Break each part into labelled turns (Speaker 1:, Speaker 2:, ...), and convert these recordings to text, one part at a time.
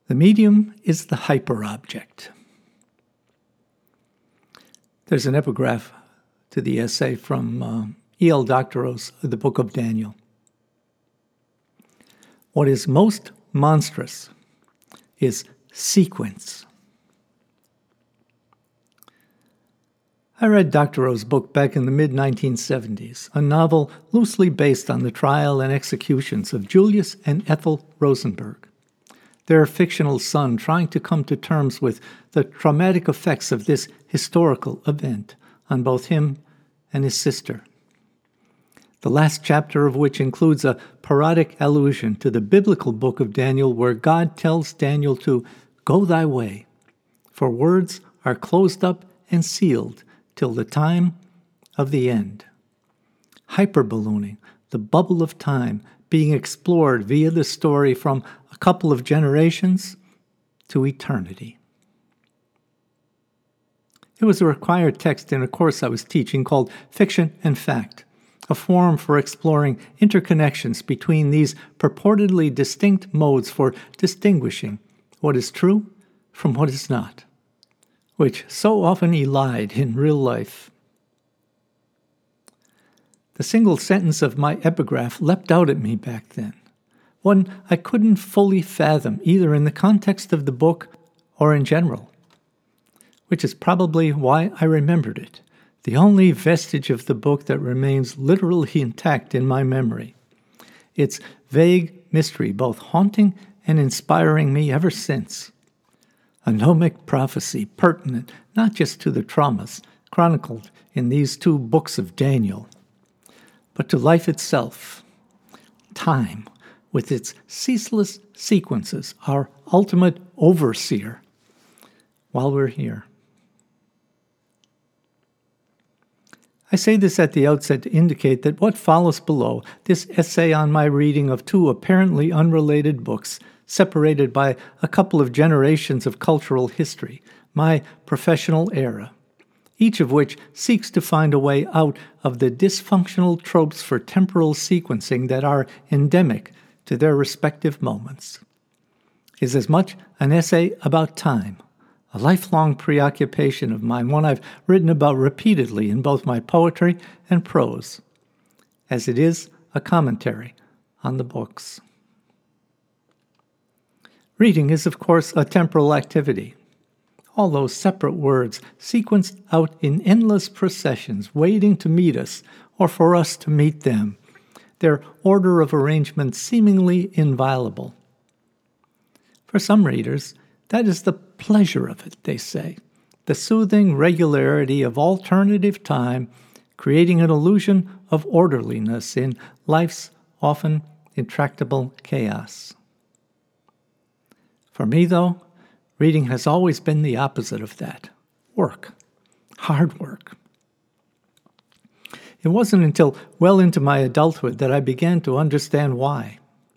Speaker 1: The medium is the hyperobject. There's an epigraph to the essay from E.L. Doctorow's The Book of Daniel. What is most monstrous is sequence. I read Doctorow's book back in the mid-1970s, a novel loosely based on the trial and executions of Julius and Ethel Rosenberg, their fictional son trying to come to terms with the traumatic effects of this historical event on both him and his sister. The last chapter of which includes a parodic allusion to the biblical book of Daniel, where God tells Daniel to go thy way, for words are closed up and sealed till the time of the end. Hyperballooning, the bubble of time being explored via the story from a couple of generations to eternity. It was a required text in a course I was teaching called Fiction and Fact, a forum for exploring interconnections between these purportedly distinct modes for distinguishing what is true from what is not, which so often elide in real life. The single sentence of my epigraph leapt out at me back then, one I couldn't fully fathom either in the context of the book or in general, which is probably why I remembered it, the only vestige of the book that remains literally intact in my memory. Its vague mystery both haunting and inspiring me ever since. A gnomic prophecy pertinent not just to the traumas chronicled in these two books of Daniel, but to life itself. Time, with its ceaseless sequences, our ultimate overseer, while we're here. I say this at the outset to indicate that what follows below, this essay on my reading of two apparently unrelated books, separated by a couple of generations of cultural history, my professional era, each of which seeks to find a way out of the dysfunctional tropes for temporal sequencing that are endemic to their respective moments, is as much an essay about time, a lifelong preoccupation of mine, one I've written about repeatedly in both my poetry and prose, as it is a commentary on the books. Reading is, of course, a temporal activity. All those separate words sequenced out in endless processions, waiting to meet us or for us to meet them, their order of arrangement seemingly inviolable. For some readers, that is the pleasure of it, they say, the soothing regularity of alternative time, creating an illusion of orderliness in life's often intractable chaos. For me, though, reading has always been the opposite of that. Work. Hard work. It wasn't until well into my adulthood that I began to understand why.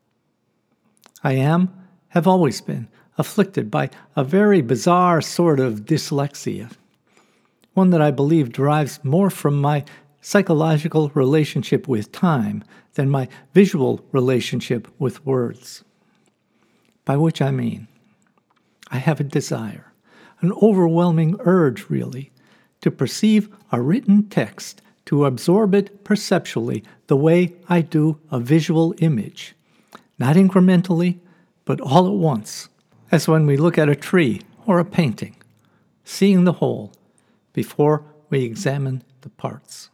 Speaker 1: Have always been, afflicted by a very bizarre sort of dyslexia, one that I believe derives more from my psychological relationship with time than my visual relationship with words. By which I mean, I have a desire, an overwhelming urge, really, to perceive a written text, to absorb it perceptually the way I do a visual image, not incrementally, but all at once, as when we look at a tree or a painting, seeing the whole before we examine the parts.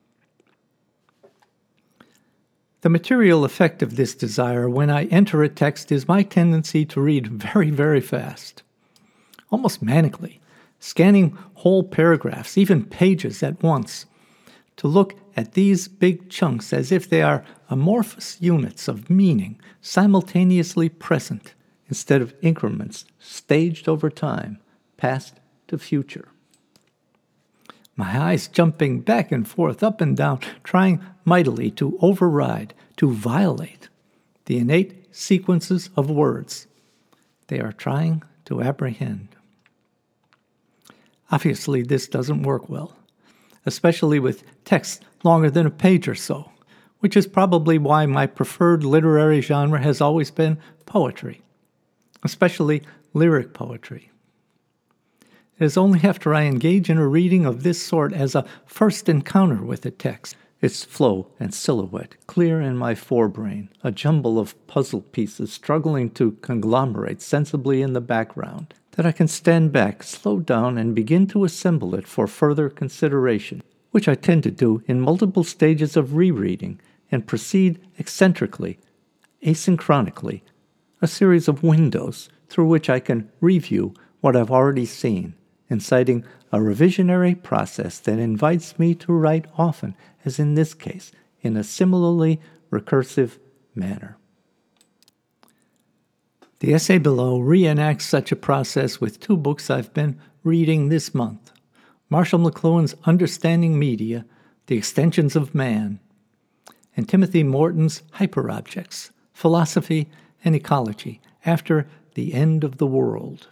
Speaker 1: The material effect of this desire when I enter a text is my tendency to read very, very fast, almost manically, scanning whole paragraphs, even pages at once, to look at these big chunks as if they are amorphous units of meaning simultaneously present instead of increments staged over time, past to future. My eyes jumping back and forth, up and down, trying mightily to override, to violate the innate sequences of words they are trying to apprehend. Obviously, this doesn't work well, especially with text longer than a page or so, which is probably why my preferred literary genre has always been poetry. especially lyric poetry. It is only after I engage in a reading of this sort as a first encounter with the text, its flow and silhouette clear in my forebrain, a jumble of puzzle pieces struggling to conglomerate sensibly in the background, that I can stand back, slow down, and begin to assemble it for further consideration, which I tend to do in multiple stages of rereading and proceed eccentrically, asynchronically, a series of windows through which I can review what I've already seen, inciting a revisionary process that invites me to write often, as in this case, in a similarly recursive manner. The essay below reenacts such a process with two books I've been reading this month: Marshall McLuhan's Understanding Media, The Extensions of Man, and Timothy Morton's Hyperobjects, Philosophy and Ecology, After the End of the World.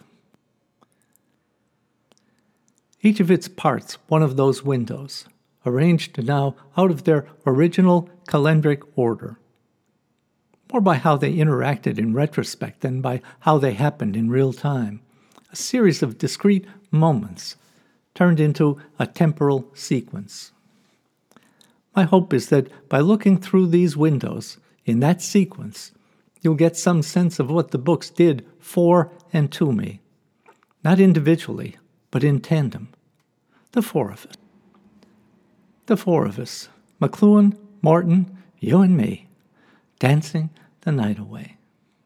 Speaker 1: Each of its parts one of those windows, arranged now out of their original calendric order, more by how they interacted in retrospect than by how they happened in real time, a series of discrete moments turned into a temporal sequence. My hope is that by looking through these windows in that sequence, you'll get some sense of what the books did for and to me, not individually, but in tandem. The four of us. The four of us, McLuhan, Morton, you and me, dancing the night away.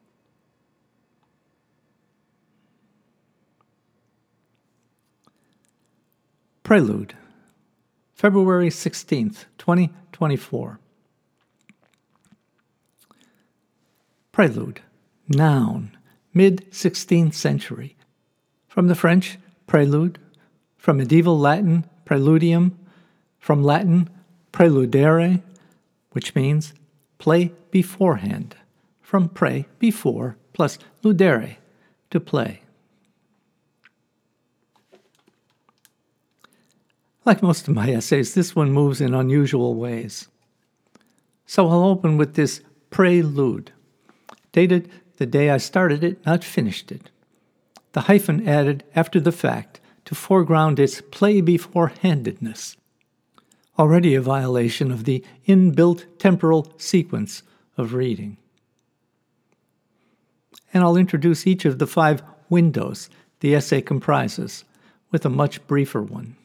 Speaker 1: Prelude, February 16th, 2024. Prelude, noun, mid-16th century. From the French, prélude, from medieval Latin, preludium, from Latin, preludere, which means play beforehand, from pre, before, plus ludere, to play. Like most of my essays, this one moves in unusual ways. So I'll open with this prelude, dated the day I started it, not finished it. The hyphen added after the fact to foreground its play-beforehandedness, already a violation of the inbuilt temporal sequence of reading. And I'll introduce each of the 5 windows the essay comprises, with a much briefer one.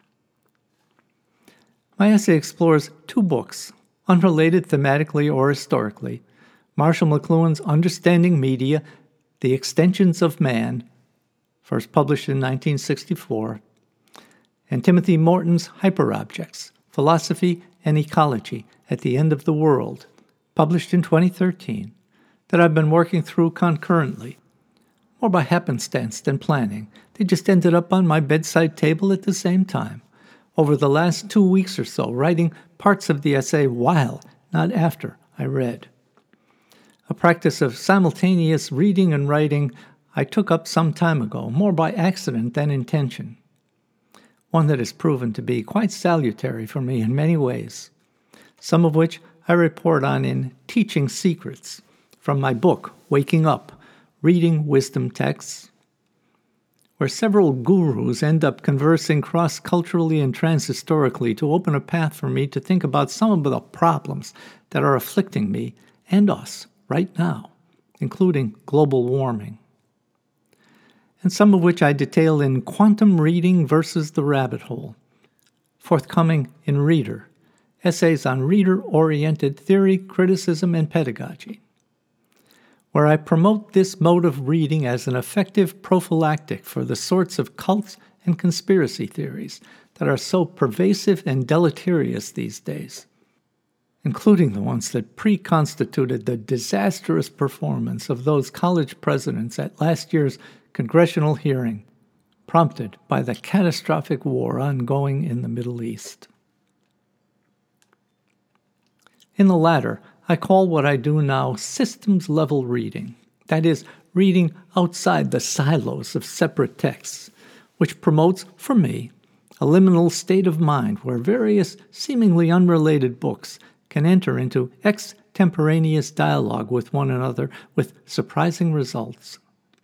Speaker 1: My essay explores 2 books, unrelated thematically or historically: Marshall McLuhan's Understanding Media, The Extensions of Man, first published in 1964, and Timothy Morton's Hyperobjects, Philosophy and Ecology, At the End of the World, published in 2013, that I've been working through concurrently. More by happenstance than planning, they just ended up on my bedside table at the same time, over the last 2 weeks or so, writing parts of the essay while, not after, I read. A practice of simultaneous reading and writing I took up some time ago, more by accident than intention. One that has proven to be quite salutary for me in many ways, some of which I report on in Teaching Secrets, from my book, Waking Up, Reading Wisdom Texts, where several gurus end up conversing cross-culturally and transhistorically to open a path for me to think about some of the problems that are afflicting me and us right now, including global warming, and some of which I detail in Quantum Reading versus the Rabbit Hole, forthcoming in Reader, Essays on Reader-Oriented Theory, Criticism, and Pedagogy, where I promote this mode of reading as an effective prophylactic for the sorts of cults and conspiracy theories that are so pervasive and deleterious these days, including the ones that pre-constituted the disastrous performance of those college presidents at last year's congressional hearing, prompted by the catastrophic war ongoing in the Middle East. In the latter, I call what I do now systems-level reading, that is, reading outside the silos of separate texts, which promotes, for me, a liminal state of mind where various seemingly unrelated books can enter into extemporaneous dialogue with one another with surprising results.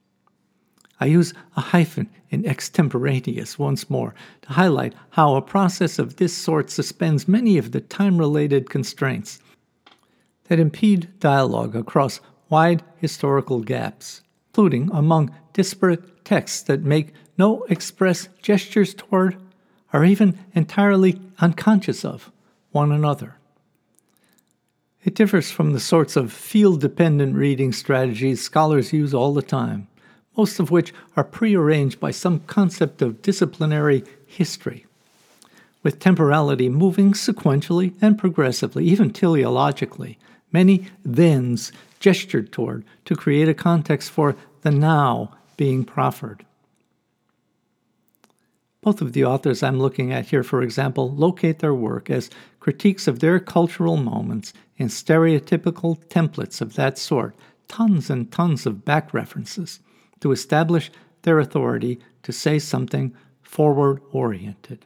Speaker 1: I use a hyphen in extemporaneous once more to highlight how a process of this sort suspends many of the time-related constraints that impede dialogue across wide historical gaps, including among disparate texts that make no express gestures toward, or even entirely unconscious of, one another. It differs from the sorts of field-dependent reading strategies scholars use all the time, most of which are prearranged by some concept of disciplinary history, with temporality moving sequentially and progressively, even teleologically, many thens gestured toward to create a context for the now being proffered. Both of the authors I'm looking at here, for example, locate their work as critiques of their cultural moments in stereotypical templates of that sort, tons and tons of back references, to establish their authority to say something forward-oriented.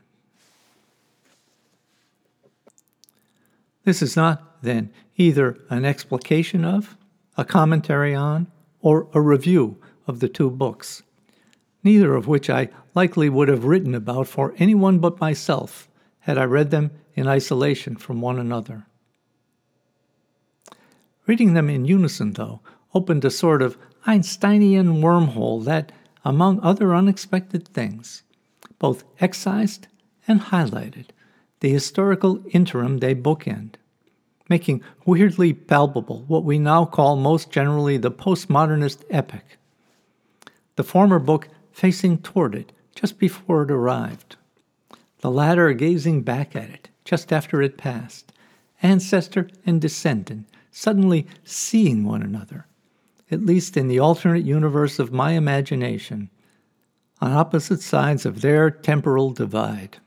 Speaker 1: This is not, then, either an explication of, a commentary on, or a review of the two books, neither of which I likely would have written about for anyone but myself had I read them in isolation from one another. Reading them in unison, though, opened a sort of Einsteinian wormhole that, among other unexpected things, both excised and highlighted the historical interim they bookend, making weirdly palpable what we now call most generally the postmodernist epoch, the former book facing toward it just before it arrived, the latter gazing back at it just after it passed, ancestor and descendant suddenly seeing one another, at least in the alternate universe of my imagination, on opposite sides of their temporal divide.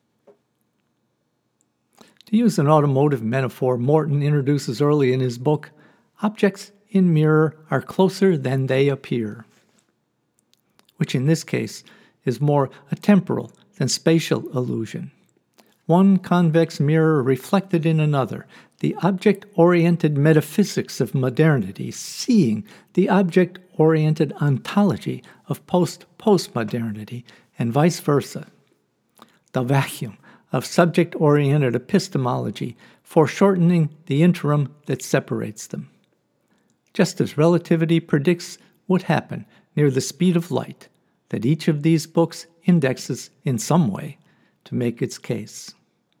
Speaker 1: To use an automotive metaphor Morton introduces early in his book, objects in mirror are closer than they appear, which in this case is more a temporal than spatial illusion. One convex mirror reflected in another, the object-oriented metaphysics of modernity seeing the object-oriented ontology of postmodernity, and vice versa. The vacuum of subject-oriented epistemology foreshortening the interim that separates them. Just as relativity predicts would happen near the speed of light, that each of these books indexes in some way to make its case.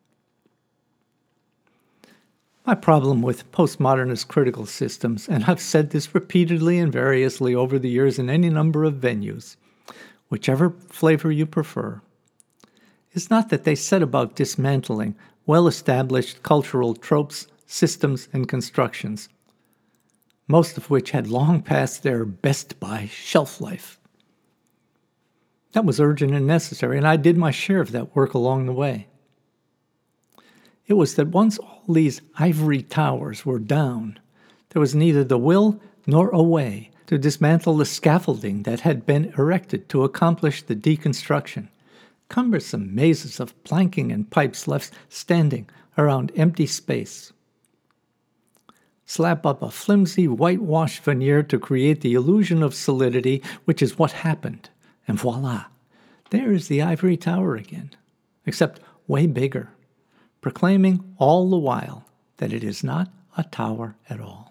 Speaker 1: My problem with postmodernist critical systems, and I've said this repeatedly and variously over the years in any number of venues, whichever flavor you prefer, is not that they set about dismantling well-established cultural tropes, systems, and constructions, most of which had long passed their best-by shelf life. That was urgent and necessary, and I did my share of that work along the way. It was that once all these ivory towers were down, there was neither the will nor a way to dismantle the scaffolding that had been erected to accomplish the deconstruction. Cumbersome mazes of planking and pipes left standing around empty space. Slap up a flimsy whitewash veneer to create the illusion of solidity, which is what happened, and voila, there is the ivory tower again, except way bigger, proclaiming all the while that it is not a tower at all.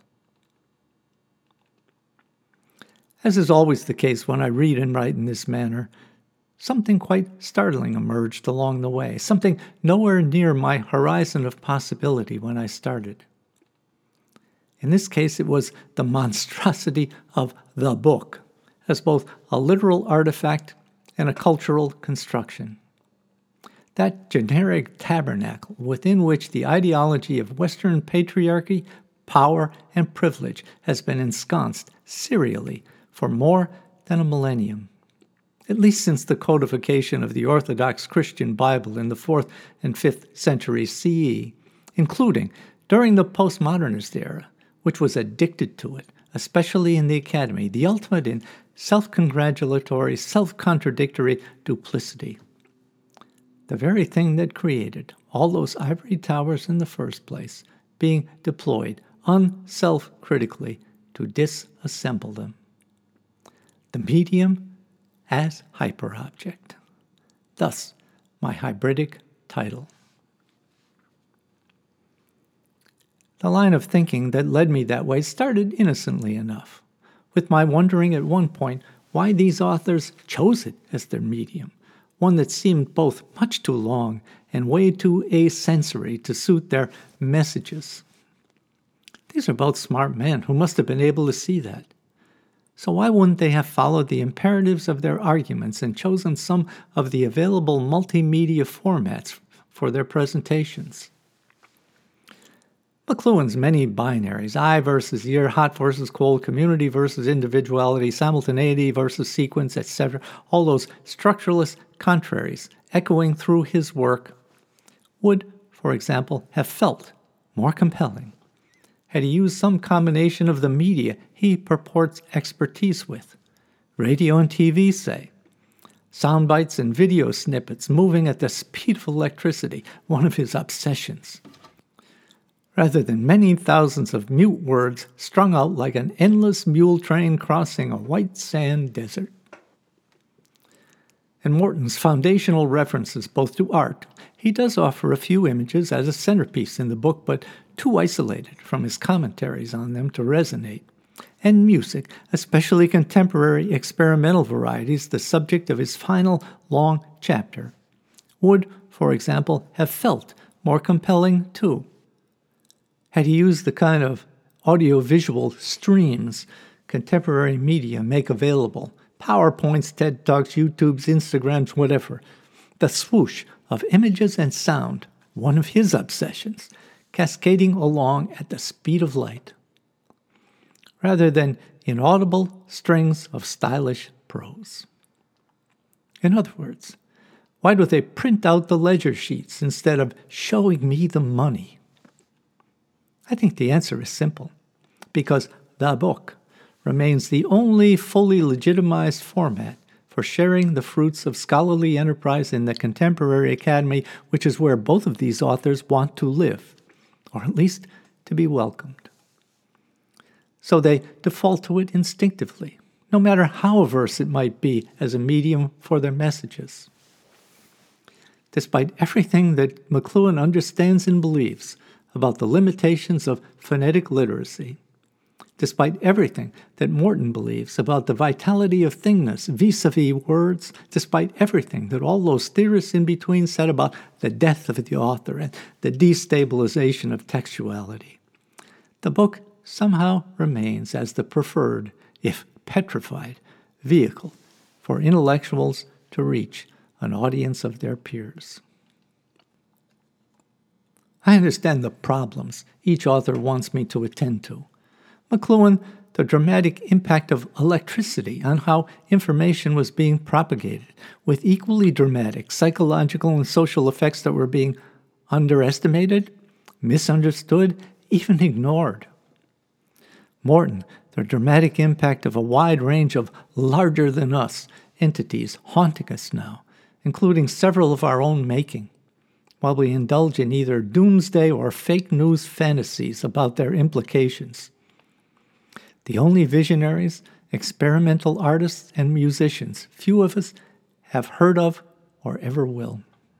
Speaker 1: As is always the case when I read and write in this manner, something quite startling emerged along the way, something nowhere near my horizon of possibility when I started. In this case, it was the monstrosity of the book, as both a literal artifact and a cultural construction. That generic tabernacle within which the ideology of Western patriarchy, power, and privilege has been ensconced serially for more than a millennium, at least since the codification of the Orthodox Christian Bible in the 4th and 5th centuries CE, including during the postmodernist era, which was addicted to it, especially in the academy, the ultimate in self-congratulatory, self-contradictory duplicity. The very thing that created all those ivory towers in the first place, being deployed unself-critically to disassemble them. The medium as hyperobject. Thus, my hybridic title. The line of thinking that led me that way started innocently enough, with my wondering at one point why these authors chose it as their medium, one that seemed both much too long and way too asensory to suit their messages. These are both smart men who must have been able to see that. So why wouldn't they have followed the imperatives of their arguments and chosen some of the available multimedia formats for their presentations? McLuhan's many binaries, I versus year, hot versus cold, community versus individuality, simultaneity versus sequence, etc., all those structuralist contraries echoing through his work, would, for example, have felt more compelling had he used some combination of the media he purports expertise with. Radio and TV, say. Sound bites and video snippets moving at the speed of electricity, one of his obsessions. Rather than many thousands of mute words strung out like an endless mule train crossing a white sand desert. In Morton's foundational references both to art, he does offer a few images as a centerpiece in the book, but too isolated from his commentaries on them to resonate. And music, especially contemporary experimental varieties, the subject of his final long chapter, would, for example, have felt more compelling too, had he used the kind of audiovisual streams contemporary media make available, PowerPoints, TED Talks, YouTubes, Instagrams, whatever, the swoosh of images and sound, one of his obsessions, cascading along at the speed of light, rather than inaudible strings of stylish prose. In other words, why do they print out the ledger sheets instead of showing me the money? I think the answer is simple, because the book remains the only fully legitimized format for sharing the fruits of scholarly enterprise in the contemporary academy, which is where both of these authors want to live, or at least to be welcomed. So they default to it instinctively, no matter how averse it might be as a medium for their messages. Despite everything that McLuhan understands and believes about the limitations of phonetic literacy, despite everything that Morton believes about the vitality of thingness vis-a-vis words, despite everything that all those theorists in between said about the death of the author and the destabilization of textuality, the book somehow remains as the preferred, if petrified, vehicle for intellectuals to reach an audience of their peers. I understand the problems each author wants me to attend to. McLuhan, the dramatic impact of electricity on how information was being propagated, with equally dramatic psychological and social effects that were being underestimated, misunderstood, even ignored. Morton, the dramatic impact of a wide range of larger-than-us entities haunting us now, including several of our own making, while we indulge in either doomsday or fake news fantasies about their implications. The only visionaries, experimental artists, and musicians few of us have heard of or ever will.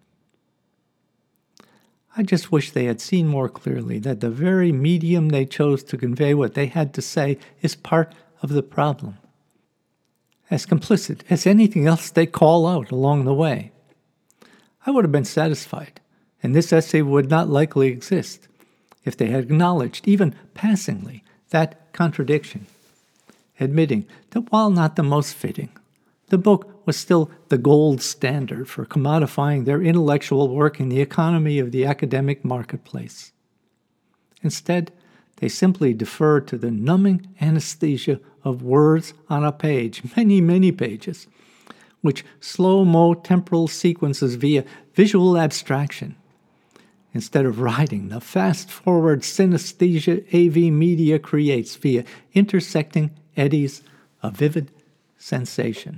Speaker 1: I just wish they had seen more clearly that the very medium they chose to convey what they had to say is part of the problem, as complicit as anything else they call out along the way. I would have been satisfied, and this essay would not likely exist, if they had acknowledged, even passingly, that contradiction, admitting that while not the most fitting, the book was still the gold standard for commodifying their intellectual work in the economy of the academic marketplace. Instead, they simply deferred to the numbing anesthesia of words on a page, many, many pages, which slow-mo temporal sequences via visual abstraction, instead of riding the fast-forward synesthesia AV media creates via intersecting eddies of vivid sensation.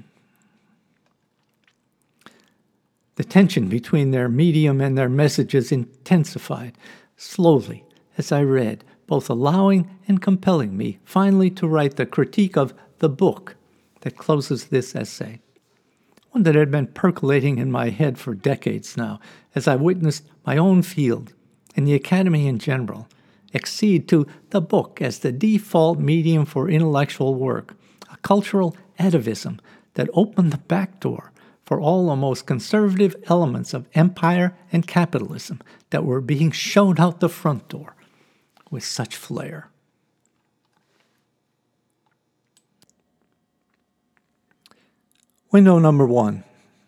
Speaker 1: The tension between their medium and their messages intensified slowly as I read, both allowing and compelling me finally to write the critique of the book that closes this essay. one that had been percolating in my head for decades now, as I witnessed my own field and the academy in general accede to the book as the default medium for intellectual work, a cultural atavism that opened the back door for all the most conservative elements of empire and capitalism that were being shown out the front door with such flair. Window number 1,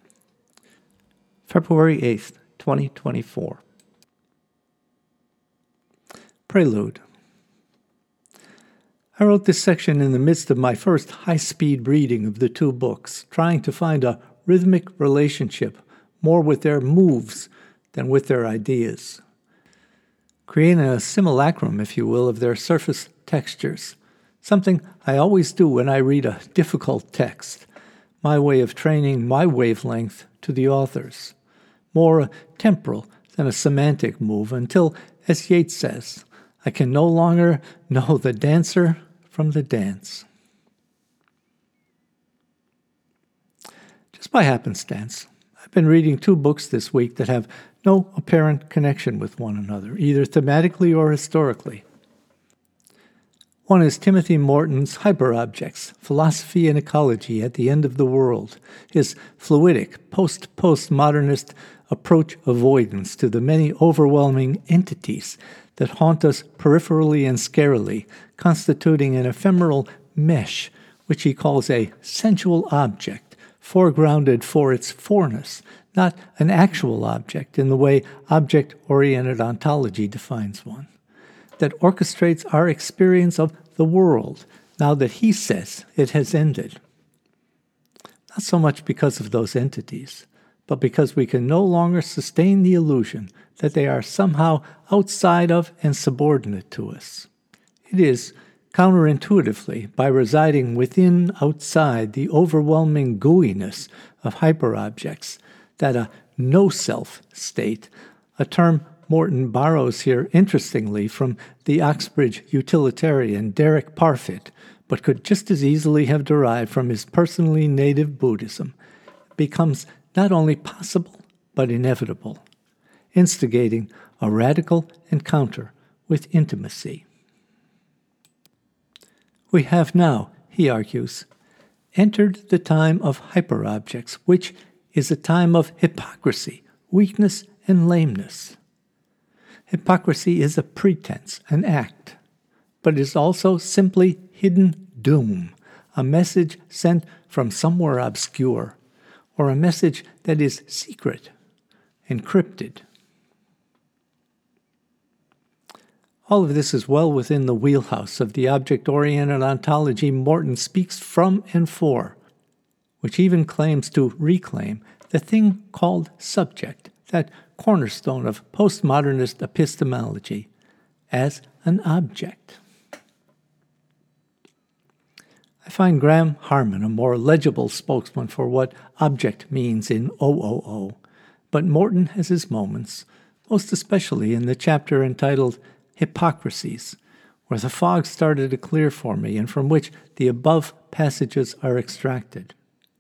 Speaker 1: February 8th, 2024. Prelude. I wrote this section in the midst of my first high-speed reading of the two books, trying to find a rhythmic relationship more with their moves than with their ideas, creating a simulacrum, if you will, of their surface textures, something I always do when I read a difficult text, my way of training my wavelength to the author's, more a temporal than a semantic move until, as Yeats says, I can no longer know the dancer from the dance. Just by happenstance, I've been reading two books this week that have no apparent connection with one another, either thematically or historically. One is Timothy Morton's Hyperobjects, Philosophy and Ecology at the End of the World, his fluidic, postmodernist approach avoidance to the many overwhelming entities that haunt us peripherally and scarily, constituting an ephemeral mesh, which he calls a sensual object, foregrounded for its forness, not an actual object in the way object-oriented ontology defines one, that orchestrates our experience of the world now that he says it has ended. Not so much because of those entities, but because we can no longer sustain the illusion that they are somehow outside of and subordinate to us. It is, counterintuitively, by residing within, outside the overwhelming gooiness of hyperobjects, that a no-self state, a term Morton borrows here interestingly from the Oxbridge utilitarian Derek Parfit, but could just as easily have derived from his personally native Buddhism, becomes not only possible, but inevitable, instigating a radical encounter with intimacy. We have now, he argues, entered the time of hyperobjects, which is a time of hypocrisy, weakness, and lameness. Hypocrisy is a pretense, an act, but is also simply hidden doom, a message sent from somewhere obscure, or a message that is secret, encrypted. All of this is well within the wheelhouse of the object-oriented ontology Morton speaks from and for, which even claims to reclaim the thing called subject, that cornerstone of postmodernist epistemology, as an object. I find Graham Harman a more legible spokesman for what object means in OOO, but Morton has his moments, most especially in the chapter entitled Hypocrisies, where the fog started to clear for me and from which the above passages are extracted.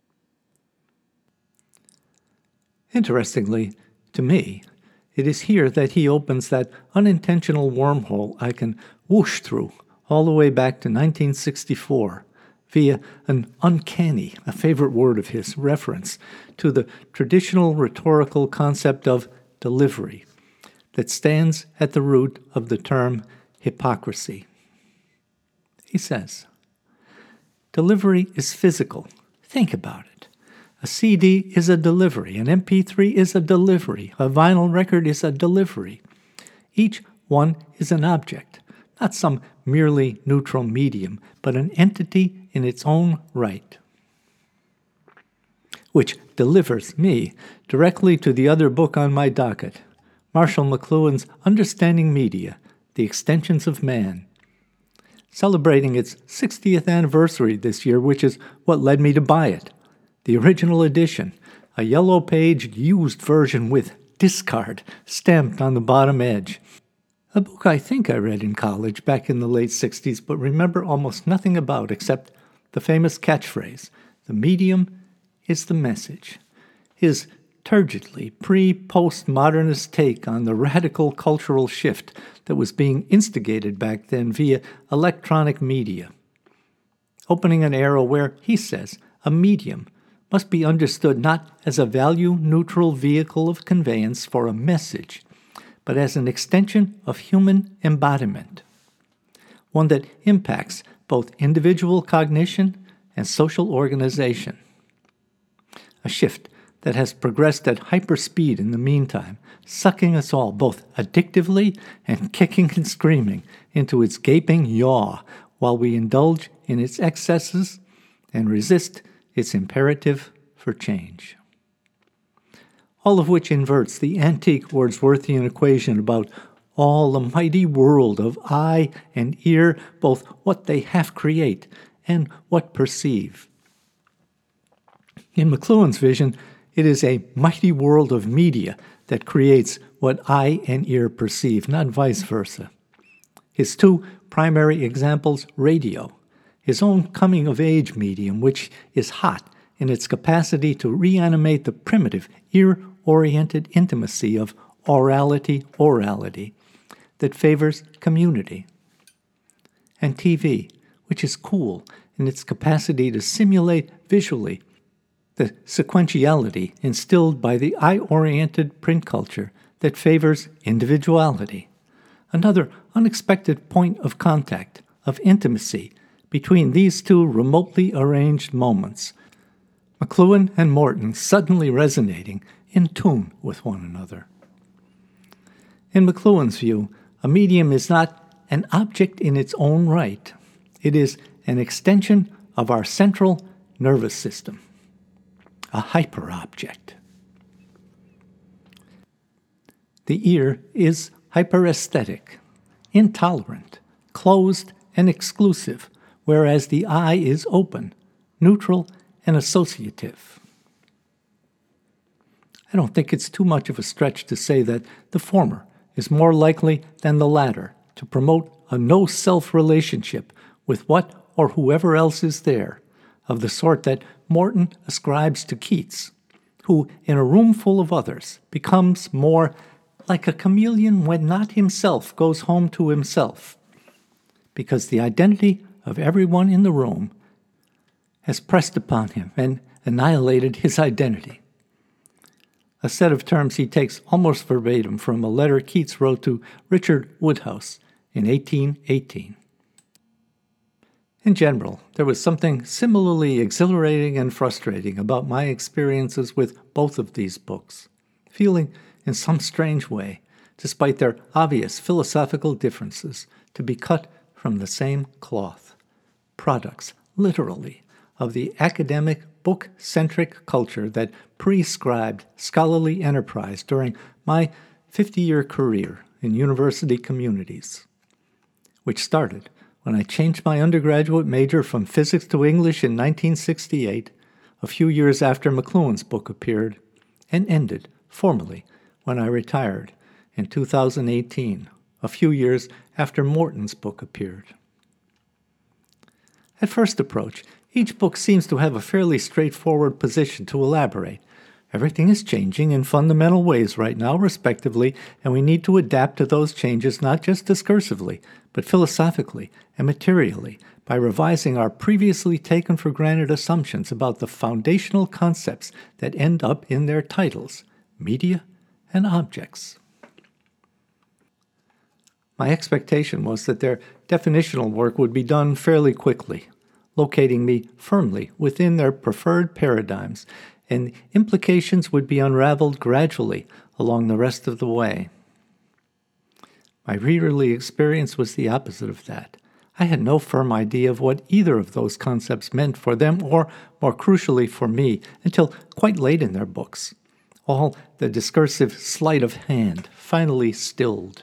Speaker 1: Interestingly, to me, it is here that he opens that unintentional wormhole I can whoosh through all the way back to 1964 via an uncanny, a favorite word of his, reference to the traditional rhetorical concept of delivery that stands at the root of the term hypocrisy. He says, delivery is physical. Think about it. A CD is a delivery. An MP3 is a delivery. A vinyl record is a delivery. Each one is an object, not some merely neutral medium, but an entity in its own right, which delivers me directly to the other book on my docket, Marshall McLuhan's Understanding Media, The Extensions of Man, celebrating its 60th anniversary this year, which is what led me to buy it. The original edition, a yellow-paged used version with discard stamped on the bottom edge. A book I think I read in college back in the late 60s, but remember almost nothing about except the famous catchphrase, "The medium is the message. His turgidly pre-postmodernist take on the radical cultural shift that was being instigated back then via electronic media, opening an era where, he says, a medium must be understood not as a value-neutral vehicle of conveyance for a message, but as an extension of human embodiment, one that impacts both individual cognition and social organization. A shift that has progressed at hyperspeed in the meantime, sucking us all both addictively and kicking and screaming into its gaping yaw while we indulge in its excesses and resist its imperative for change. All of which inverts the antique Wordsworthian equation about all the mighty world of eye and ear, both what they half create and what perceive. In McLuhan's vision, it is a mighty world of media that creates what eye and ear perceive, not vice versa. His two primary examples, radio, his own coming-of-age medium, which is hot in its capacity to reanimate the primitive, ear-oriented intimacy of orality that favors community. And TV, which is cool in its capacity to simulate visually the sequentiality instilled by the eye-oriented print culture that favors individuality. Another unexpected point of contact, of intimacy, between these two remotely arranged moments, McLuhan and Morton suddenly resonating in tune with one another. In McLuhan's view, a medium is not an object in its own right. It is an extension of our central nervous system, a hyperobject. The ear is hyperesthetic, intolerant, closed, and exclusive, whereas the eye is open, neutral, and associative. I don't think it's too much of a stretch to say that the former is more likely than the latter to promote a no-self relationship with what or whoever else is there, of the sort that Morton ascribes to Keats, who, in a room full of others, becomes more like a chameleon when not himself goes home to himself, because the identity of everyone in the room has pressed upon him and annihilated his identity. A set of terms he takes almost verbatim from a letter Keats wrote to Richard Woodhouse in 1818. In general, there was something similarly exhilarating and frustrating about my experiences with both of these books, feeling, in some strange way, despite their obvious philosophical differences, to be cut from the same cloth, products, literally, of the academic, book-centric culture that prescribed scholarly enterprise during my 50-year career in university communities, which started when I changed my undergraduate major from physics to English in 1968, a few years after McLuhan's book appeared, and ended, formally, when I retired in 2018, a few years after Morton's book appeared. At first approach, each book seems to have a fairly straightforward position to elaborate. Everything is changing in fundamental ways right now, respectively, and we need to adapt to those changes not just discursively, but philosophically and materially, by revising our previously taken-for-granted assumptions about the foundational concepts that end up in their titles, media and objects. My expectation was that their definitional work would be done fairly quickly, locating me firmly within their preferred paradigms, and implications would be unraveled gradually along the rest of the way. My readerly experience was the opposite of that. I had no firm idea of what either of those concepts meant for them, or, more crucially for me, until quite late in their books. All the discursive sleight of hand finally stilled.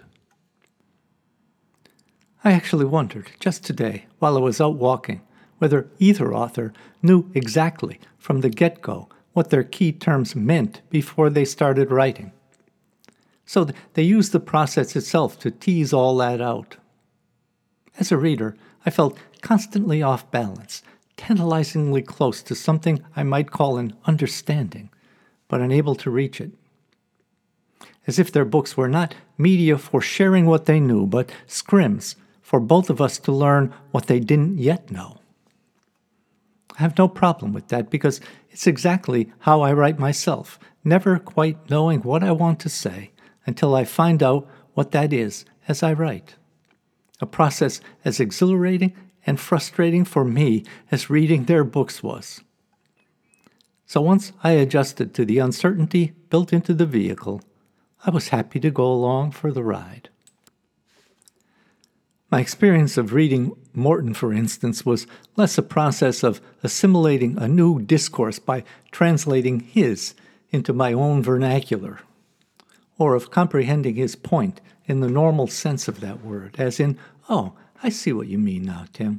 Speaker 1: I actually wondered, just today, while I was out walking, whether either author knew exactly from the get-go what their key terms meant before they started writing. So they used the process itself to tease all that out. As a reader, I felt constantly off balance, tantalizingly close to something I might call an understanding, but unable to reach it. As if their books were not media for sharing what they knew, but scrims for both of us to learn what they didn't yet know. I have no problem with that because it's exactly how I write myself, never quite knowing what I want to say until I find out what that is as I write. A process as exhilarating and frustrating for me as reading their books was. So once I adjusted to the uncertainty built into the vehicle, I was happy to go along for the ride. My experience of reading Morton, for instance, was less a process of assimilating a new discourse by translating his into my own vernacular, or of comprehending his point in the normal sense of that word, as in, "Oh, I see what you mean now, Tim."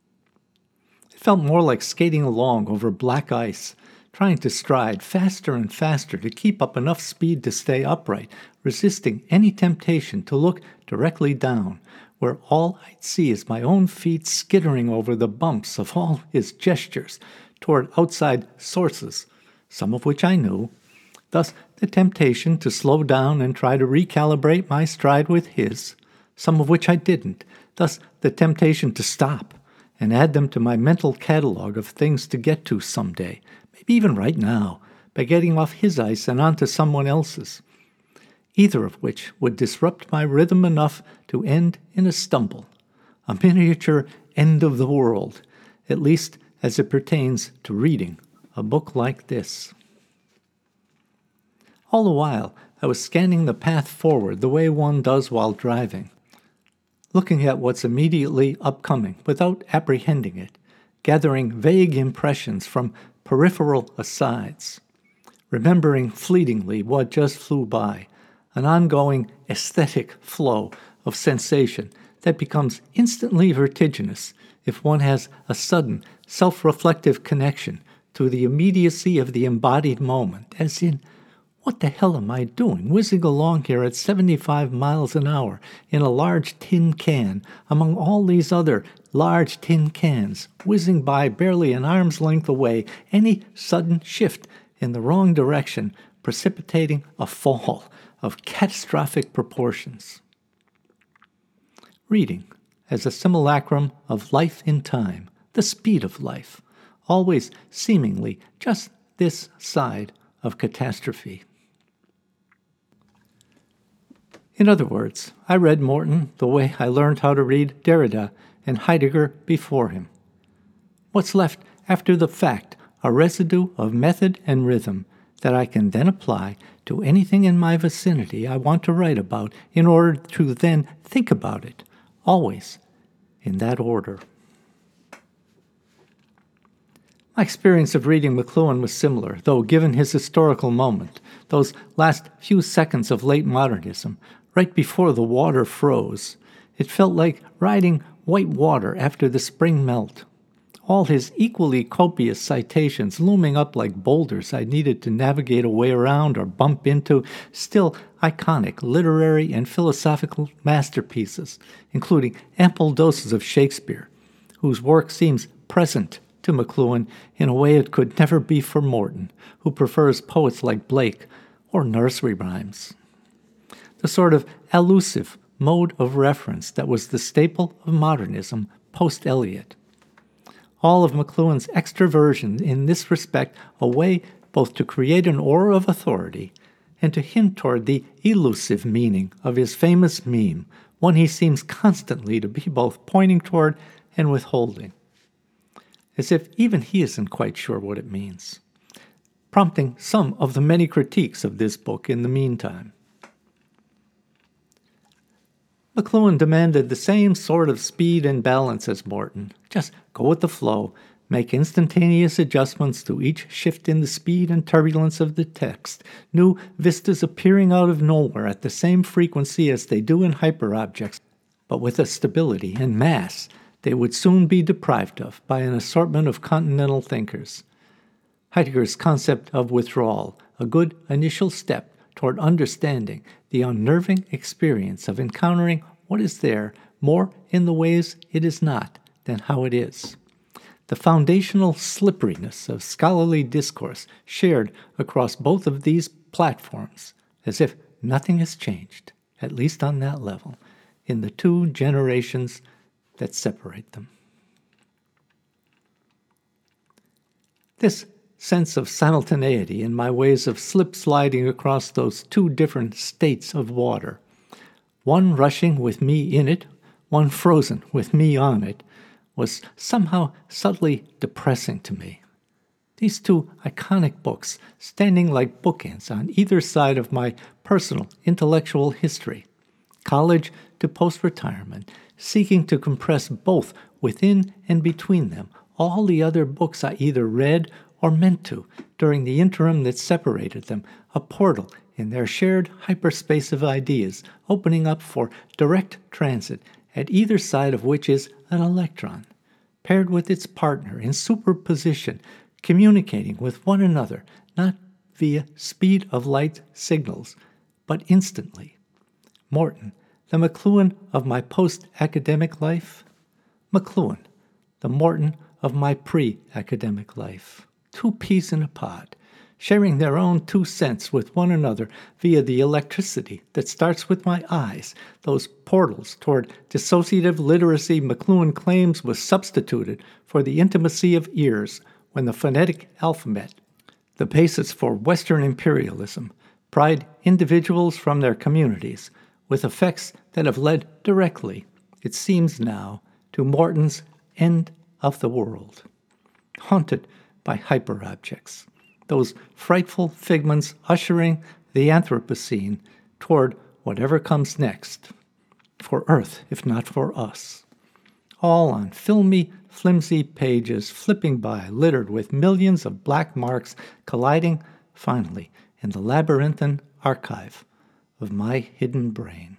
Speaker 1: It felt more like skating along over black ice, trying to stride faster and faster to keep up enough speed to stay upright, resisting any temptation to look directly down, where all I'd see is my own feet skittering over the bumps of all his gestures toward outside sources, some of which I knew. Thus, the temptation to slow down and try to recalibrate my stride with his, some of which I didn't. Thus, the temptation to stop and add them to my mental catalog of things to get to someday, maybe even right now, by getting off his ice and onto someone else's, either of which would disrupt my rhythm enough to end in a stumble, a miniature end of the world, at least as it pertains to reading a book like this. All the while, I was scanning the path forward the way one does while driving, looking at what's immediately upcoming without apprehending it, gathering vague impressions from peripheral asides, remembering fleetingly what just flew by, an ongoing aesthetic flow of sensation that becomes instantly vertiginous if one has a sudden, self-reflective connection to the immediacy of the embodied moment, as in, what the hell am I doing, whizzing along here at 75 miles an hour in a large tin can among all these other large tin cans, whizzing by barely an arm's length away, any sudden shift in the wrong direction, precipitating a fall of catastrophic proportions. Reading as a simulacrum of life in time, the speed of life, always seemingly just this side of catastrophe. In other words, I read Morton the way I learned how to read Derrida and Heidegger before him. What's left after the fact, a residue of method and rhythm that I can then apply to anything in my vicinity I want to write about in order to then think about it, always in that order. My experience of reading McLuhan was similar, though given his historical moment, those last few seconds of late modernism, right before the water froze, it felt like riding white water after the spring melt. All his equally copious citations looming up like boulders I needed to navigate a way around or bump into, still iconic literary and philosophical masterpieces, including ample doses of Shakespeare, whose work seems present to McLuhan in a way it could never be for Morton, who prefers poets like Blake or nursery rhymes. The sort of elusive mode of reference that was the staple of modernism post-Eliot. All of McLuhan's extroversion in this respect a way both to create an aura of authority and to hint toward the elusive meaning of his famous meme, one he seems constantly to be both pointing toward and withholding, as if even he isn't quite sure what it means, prompting some of the many critiques of this book in the meantime. McLuhan demanded the same sort of speed and balance as Morton. Just go with the flow, make instantaneous adjustments to each shift in the speed and turbulence of the text, new vistas appearing out of nowhere at the same frequency as they do in hyperobjects, but with a stability and mass they would soon be deprived of by an assortment of continental thinkers. Heidegger's concept of withdrawal, a good initial step toward understanding the unnerving experience of encountering what is there more in the ways it is not than how it is. the foundational slipperiness of scholarly discourse shared across both of these platforms, as if nothing has changed, at least on that level, in the 2 generations that separate them. This sense of simultaneity in my ways of slip-sliding across those 2 different states of water, one rushing with me in it, one frozen with me on it, was somehow subtly depressing to me. These 2 iconic books, standing like bookends on either side of my personal intellectual history, college to post-retirement, seeking to compress both within and between them all the other books I either read or meant to during the interim that separated them, a portal in their shared hyperspace of ideas, opening up for direct transit, at either side of which is an electron, paired with its partner in superposition, communicating with one another, not via speed of light signals, but instantly. Morton, the McLuhan of my post-academic life. McLuhan, the Morton of my pre-academic life. 2 peas in a pod, sharing their own 2 cents with one another via the electricity that starts with my eyes, those portals toward dissociative literacy McLuhan claims was substituted for the intimacy of ears when the phonetic alphabet, the basis for Western imperialism, pried individuals from their communities, with effects that have led directly, it seems now, to Morton's end of the world. Haunted by hyperobjects, those frightful figments ushering the Anthropocene toward whatever comes next, for Earth if not for us. All on filmy, flimsy pages flipping by, littered with millions of black marks colliding, finally, in the labyrinthine archive of my hidden brain.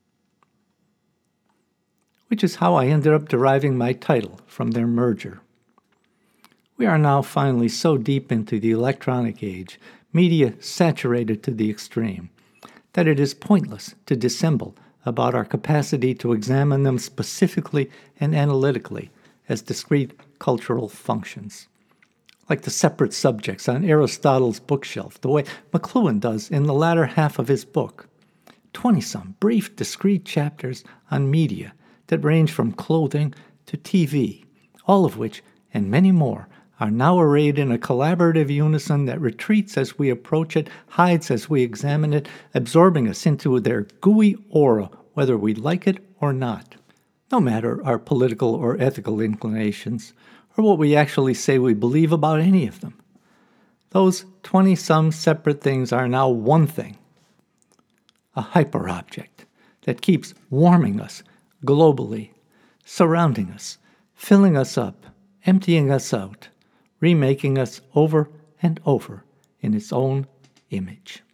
Speaker 1: Which is how I ended up deriving my title from their merger. We are now finally so deep into the electronic age, media saturated to the extreme, that it is pointless to dissemble about our capacity to examine them specifically and analytically as discrete cultural functions. Like the separate subjects on Aristotle's bookshelf, the way McLuhan does in the latter half of his book. 20-some brief, discrete chapters on media that range from clothing to TV, all of which, and many more, are now arrayed in a collaborative unison that retreats as we approach it, hides as we examine it, absorbing us into their gooey aura, whether we like it or not. No matter our political or ethical inclinations, or what we actually say we believe about any of them. Those 20-some separate things are now one thing, a hyperobject that keeps warming us globally, surrounding us, filling us up, emptying us out, remaking us over and over in its own image.